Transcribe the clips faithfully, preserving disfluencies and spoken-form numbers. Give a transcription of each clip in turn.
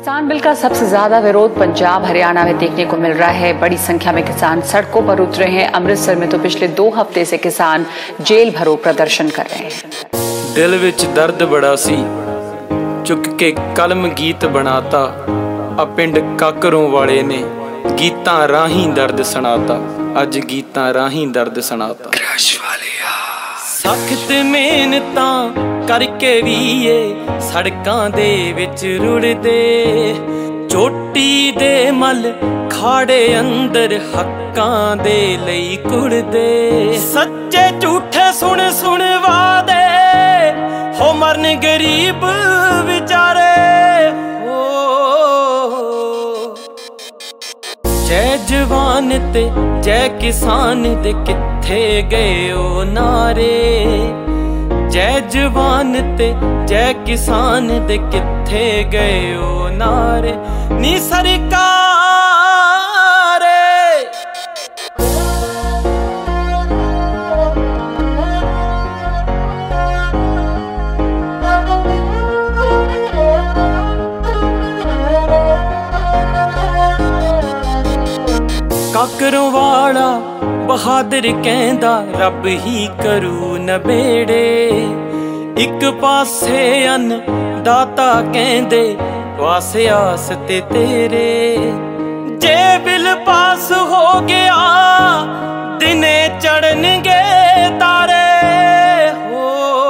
किसान बिल का सबसे ज्यादा विरोध पंजाब हरियाणा में देखने को मिल रहा है। बड़ी संख्या में किसान सड़कों पर उतरे हैं। अमृतसर में तो पिछले दो हफ्ते से किसान जेल भरो प्रदर्शन कर रहे हैं। दिल विच दर्द बड़ा सी, चुक के कलम गीत बनाता। आ पिंड काकरों वाले ने गीतां राही दर्द सुनाता। अज गीतां राही दर्द सुनाता। सख्त मेहनतां करके भी ये सड़कां दे विच रुड़दे। चोटी दे मल खाड़े अंदर हक्कां दे लई कुड़दे। सच्चे झूठे सुन सुन वादे हो मरन गरीब बेचारे। जय जवान ते जय किसान दे किथे गए ओ नारे। जय जवान ते जय किसान दे किथे गए ओ नारे। नी सरकार काकरों वाला बहादुर कहंदा रब ही करू नबेड़े। एक पासे अन दाता कहंदे वासे आस ते तेरे। जे बिल पास हो गया दिने चढ़नगे तारे। हो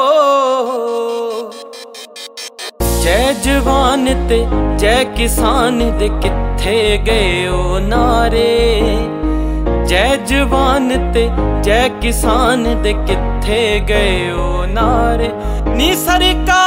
जय जवान ते जय किसान दे किथे गए ओ नारे। जय जवान ते जय किसान दे किथे गए ओ नारे। नी सरकार